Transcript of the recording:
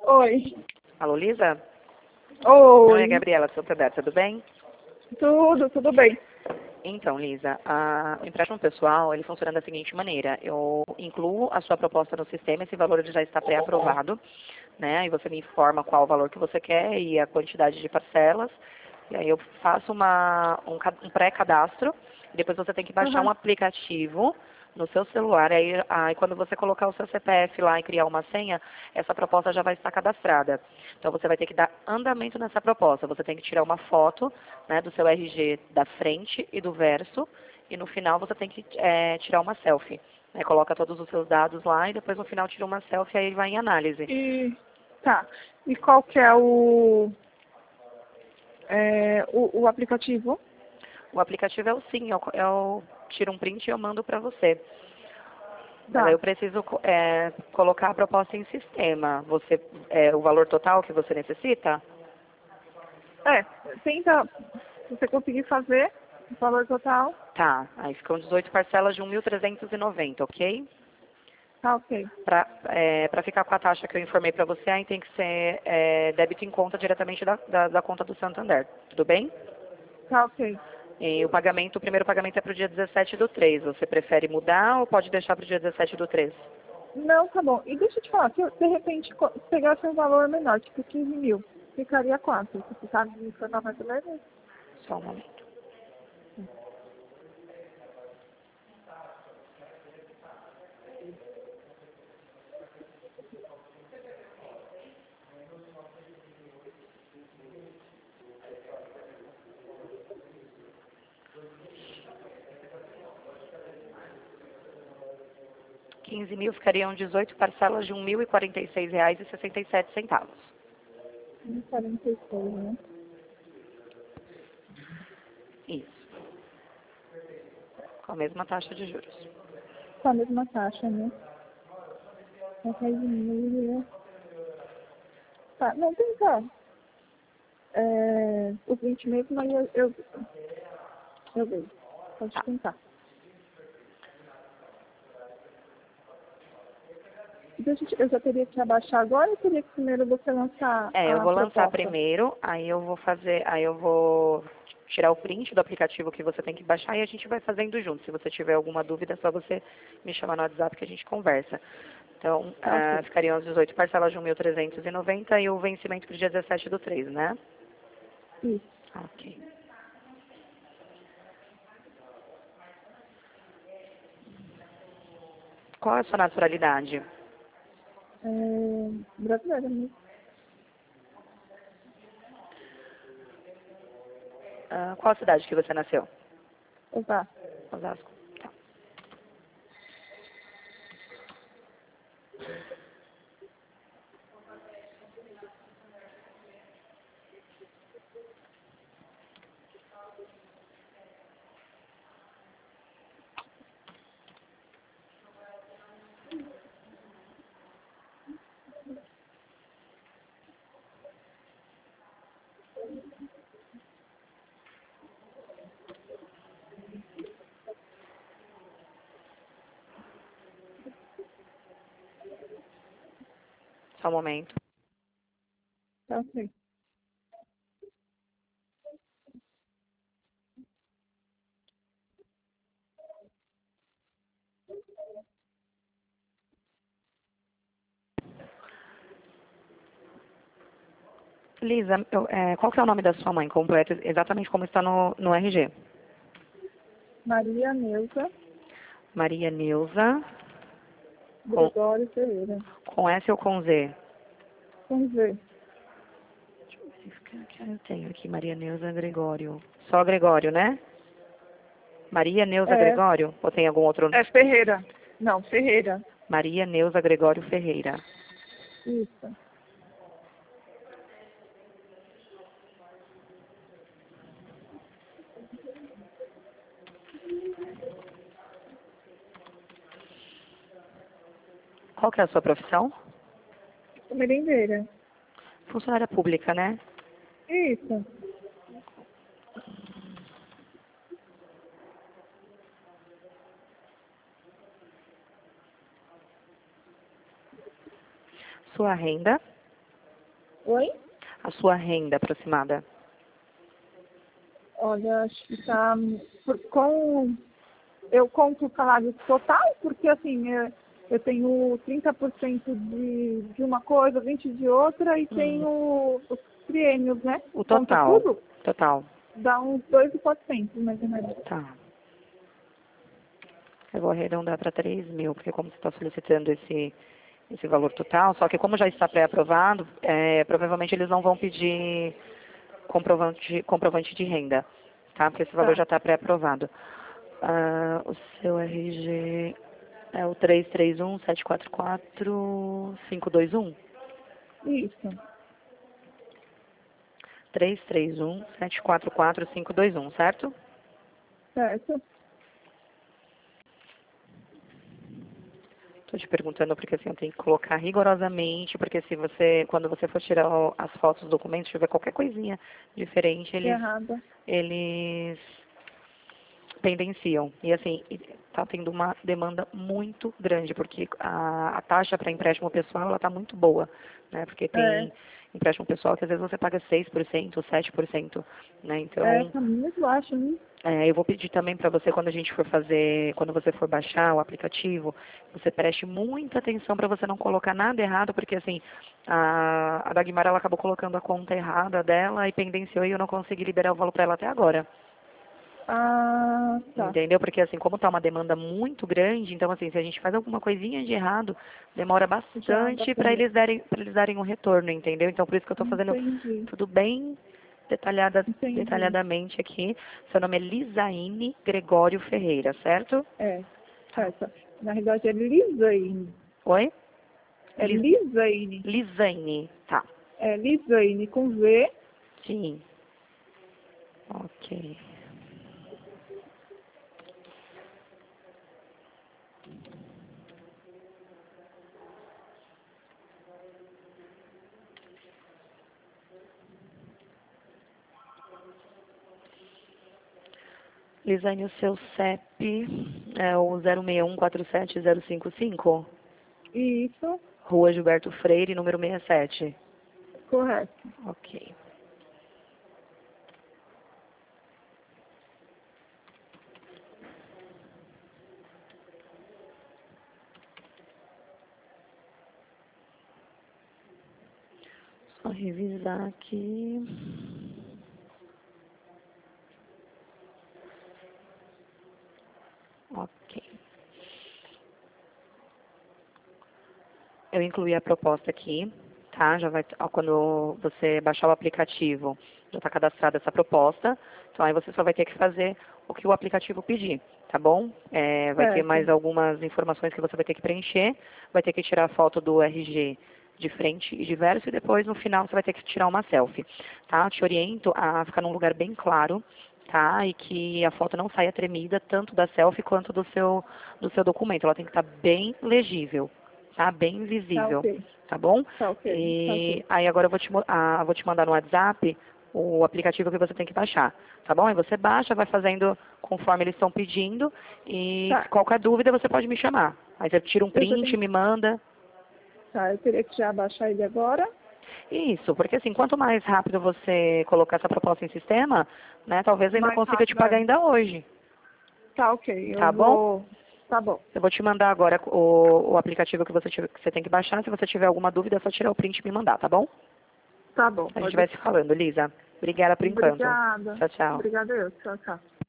Oi. Alô, Lisa? Oi, Oi. Gabriela, sou Pedro, tudo bem? Tudo bem. Então, Lisa, o empréstimo pessoal, ele funciona da seguinte maneira. Eu incluo a sua proposta no sistema, esse valor ele já está pré-aprovado, né? Aí você me informa qual o valor que você quer e a quantidade de parcelas. E aí eu faço um pré-cadastro. Depois você tem que baixar um Uhum. aplicativo no seu celular. Aí quando você colocar o seu CPF lá e criar uma senha, essa proposta já vai estar cadastrada. Então você vai ter que dar andamento nessa proposta. Você tem que tirar uma foto, né, do seu RG da frente e do verso. E no final você tem que tirar uma selfie. Né, coloca todos os seus dados lá e depois no final tira uma selfie e aí vai em análise. E tá. E qual que é o aplicativo? O aplicativo é o Sim, eu tiro um print e eu mando para você. Mas aí Tá. eu preciso colocar a proposta em sistema. O valor total que você necessita? É, tenta, se você conseguir fazer o valor total, Tá, aí ficam 18 parcelas de 1.390, ok? tá ok. Para ficar com a taxa que eu informei para você, aí tem que ser débito em conta diretamente da conta do Santander, tudo bem? Tá ok. E o primeiro pagamento é para o dia 17/3. Você prefere mudar ou pode deixar para o dia 17/3? Não, tá bom. E deixa eu te falar, se eu, de repente pegasse um valor menor, tipo 15 mil, ficaria quanto? Você sabe me informar mais ou menos? Só um momento. 15 mil ficariam 18 parcelas de R$ 1.046,67. 46, né? Isso, com a mesma taxa de juros. Com a mesma taxa, né? É 10 mil, né? Tá, não, tenta. Os 20 mesmo, aí eu vejo. Pode Tá. tentar. Eu já teria que abaixar agora ou teria que primeiro você lançar Eu a vou lançar proposta? primeiro, aí eu vou tirar o print do aplicativo que você tem que baixar e a gente vai fazendo junto. Se você tiver alguma dúvida, é só você me chamar no WhatsApp que a gente conversa. Então, Tá, ok. ficariam as 18 parcelas de 1.390 e o vencimento para o dia 17/3, né? Isso. Ok. Qual é a sua naturalidade? Brasileira mesmo. Qual a cidade que você nasceu? Exato. Osasco. Tá. Só um momento. Tá, ok. Lisa, qual que é o nome da sua mãe completo, exatamente como está no RG? Maria Neuza Maria Neuza, com, Gregório Ferreira. com S ou com Z? Vamos ver. Eu tenho aqui Maria Neuza Gregório. Só Gregório, né? Maria Neuza É, Gregório? Ou tem algum outro? é Ferreira. Não, Ferreira. Maria Neuza Gregório Ferreira. Isso. Qual que é a sua profissão? Merendeira. Funcionária pública, né? Isso. Sua renda? Oi? A sua renda aproximada. Olha, acho que tá eu conto o salário total, porque assim, eu tenho 30% de uma coisa, 20% de outra e tenho os triênios, né? O Conta total. tudo, Total. dá uns 2.400, mais ou menos. Tá. Eu vou arredondar para 3 mil, porque como você está solicitando esse valor total, só que como já está pré-aprovado, provavelmente eles não vão pedir comprovante de renda, tá? Porque esse valor Tá, já está pré-aprovado. O seu RG é o 331-744-521? isso, 331-744-521, certo? certo? Estou te perguntando porque assim, eu tenho que colocar rigorosamente, porque se você, quando você for tirar as fotos dos documentos, se tiver qualquer coisinha diferente, Errada. eles pendenciam. E assim, está tendo uma demanda muito grande, porque a taxa para empréstimo pessoal ela está muito boa, né? Porque É, tem empréstimo pessoal que às vezes você paga 6%, 7%, né? Então, tá muito baixo, né? eu vou pedir também para você, quando você for baixar o aplicativo, você preste muita atenção para você não colocar nada errado, porque assim, a Dagmar ela acabou colocando a conta errada dela e pendenciou e eu não consegui liberar o valor para ela até agora. Ah, tá. Entendeu? Porque assim, como está uma demanda muito grande, então assim, se a gente faz alguma coisinha de errado, demora Já dá bastante pra para ver. eles darem um retorno, entendeu? Então por isso que eu estou fazendo Entendi, tudo bem entendi. detalhadamente aqui. Seu nome é Lisaine Gregório Ferreira, certo? É, Tá. certo. Na realidade é Lisaine. Oi? É Lisaine. Lisaine, tá. É Lisaine com V. Sim. Ok. Lisaine, o seu CEP é o 06147-055? Isso, Rua Gilberto Freire, número 67. correto. Ok. Só revisar aqui. Ok. Eu incluí a proposta aqui, tá? Já vai, quando você baixar o aplicativo, já está cadastrada essa proposta. Então aí você só vai ter que fazer o que o aplicativo pedir, tá bom? Vai ter Certo. mais algumas informações que você vai ter que preencher. Vai ter que tirar a foto do RG de frente e de verso e depois no final você vai ter que tirar uma selfie, tá? Eu te oriento a ficar num lugar bem claro, tá? E que a foto não saia tremida, tanto da selfie quanto do seu documento. Ela tem que estar bem legível, tá? Bem Tá visível, ok. tá bom? Tá ok. Tá ok. E aí agora eu vou te mandar no WhatsApp o aplicativo que você tem que baixar, tá bom? Aí você baixa, vai fazendo conforme eles estão pedindo e Tá. qualquer dúvida você pode me chamar. Aí você tira um Eu já print, tenho. me manda. Tá, eu teria que já baixar ele agora. Isso, porque assim, quanto mais rápido você colocar essa proposta em sistema, né, talvez eu ainda Mais consiga te rápido, pagar é. ainda hoje, Tá ok. Eu tá bom? vou. Tá bom. Eu vou te mandar agora o aplicativo que você tem que baixar. Se você tiver alguma dúvida, é só tirar o print e me mandar, tá bom? Tá bom. A gente Pode vai se deixar. falando, Lisa. Obrigada por enquanto. Obrigada. Tchau, tchau. Obrigada eu. Tchau, tchau.